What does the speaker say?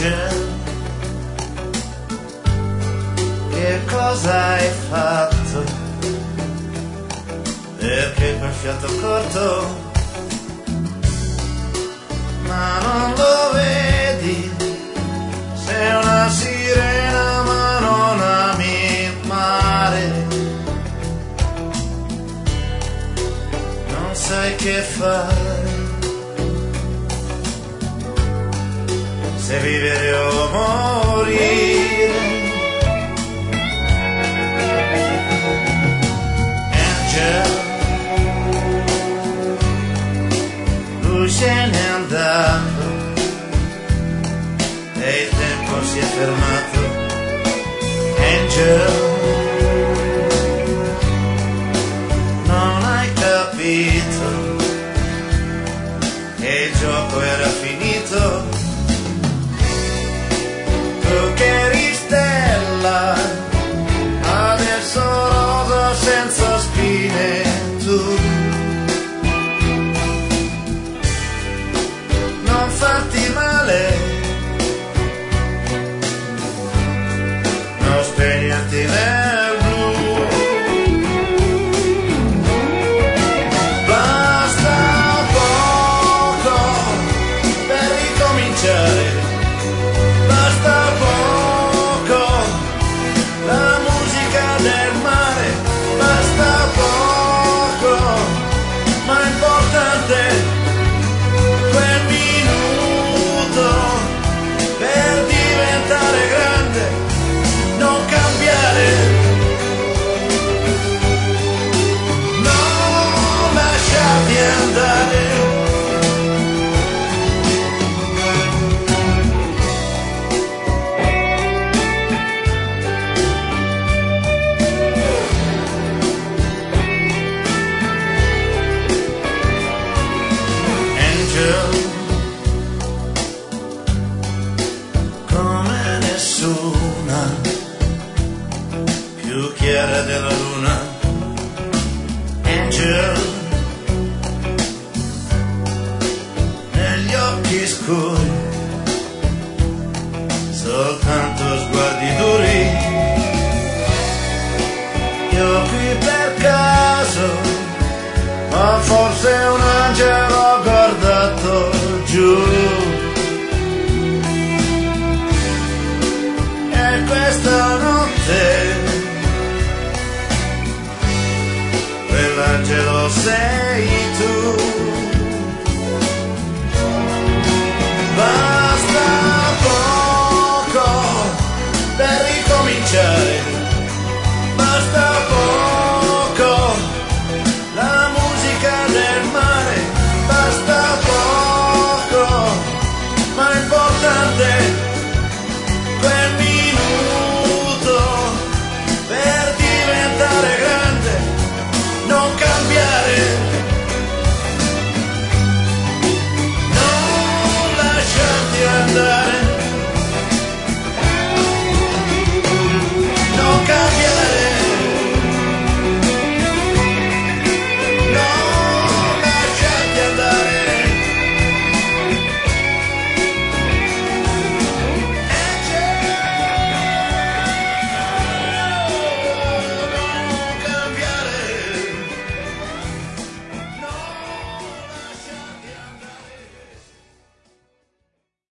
Angel, che cosa hai fatto? Perché quel fiato corto? Ma non lo vedi? Sei una sirena ma non ami il mare. Non sai che fare, se vivere o morire. Angel, lui se n'è andato e il tempo si è fermato. Angel, non hai capito che il gioco era finito. Tu che eri stella, adesso rosa senza spine. Tu non farti male, non spegnerti nel blu. Basta poco per ricominciare, basta poco, la musica del mare, basta poco, ma è importante quel minuto per diventare grande, non cambiare, non lasciarti andare. Angel, come nessuna, più chiara della luna. Angel, negli occhi scuri, soltanto